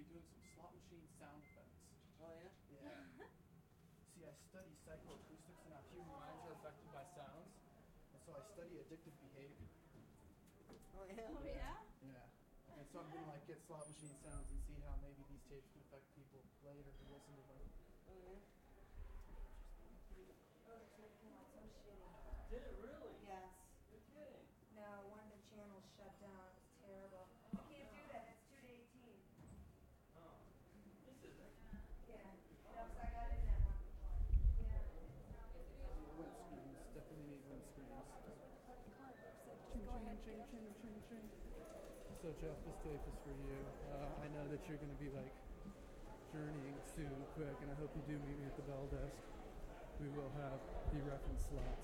be doing some slot machine sound effects. Oh, yeah? Yeah. See, I study psychoacoustics and how human minds are affected by sounds. And so I study addictive behavior. Oh, yeah? Oh, yeah? Yeah. And so I'm going to like get slot machine sounds and see how maybe these tapes can affect people later who listen to them. Oh, yeah? Oh, the tape came out so shitty. Did it really? Yes. You're kidding. No, one of the channels shut down. It was terrible. I can't do that. It's 2 to 18. Oh. This isn't. Yeah. No, 'cause I got in that one before. Yeah. Windscreens. Definitely need windscreens. Go ahead. Ching, ching, ching, ching. So Jeff, this tape is for you. I know that you're going to be like journeying soon, quick, and I hope you do meet me at the bell desk. We will have the reference slots.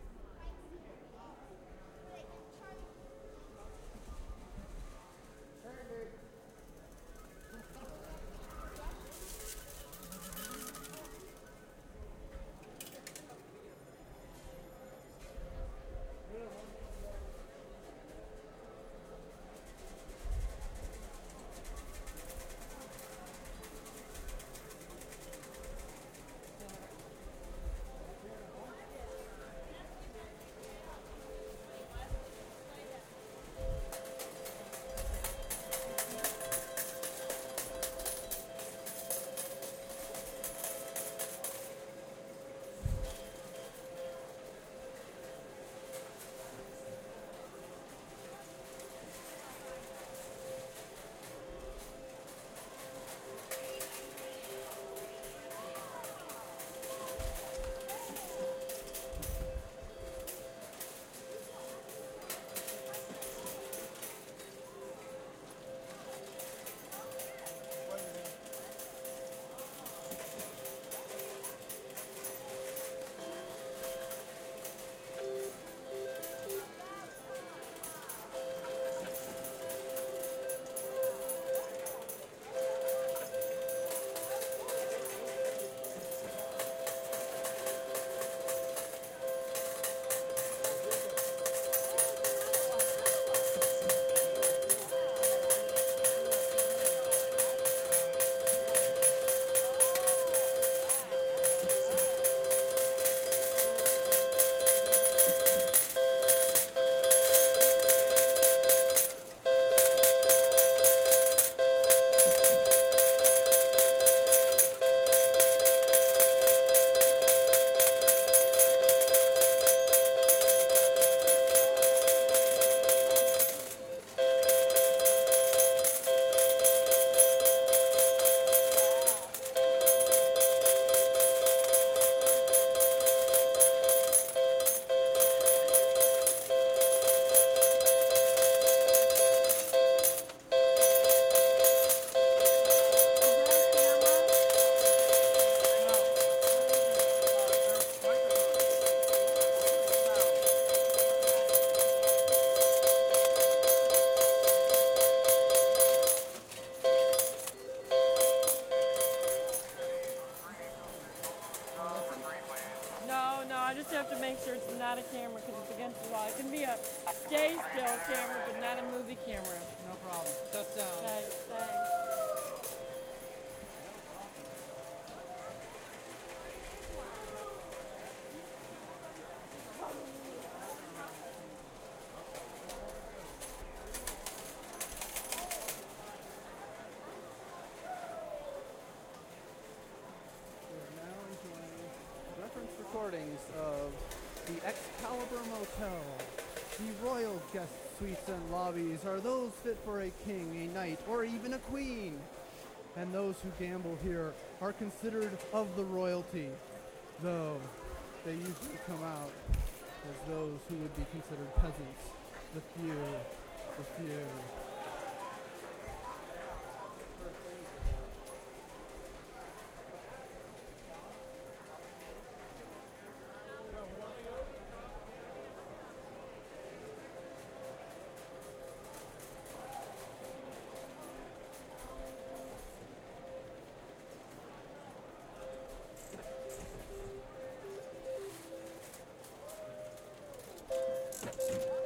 No, I just have to make sure it's not a camera because it's against the law. It can be a stay still camera, but not a movie camera. No problem. Shut down. Okay, thanks. We are now enjoying reference recordings of the Excalibur Motel. The royal guest suites and lobbies are those fit for a king, a knight, or even a queen. And those who gamble here are considered of the royalty, though they usually come out as those who would be considered peasants. The few. Thank you.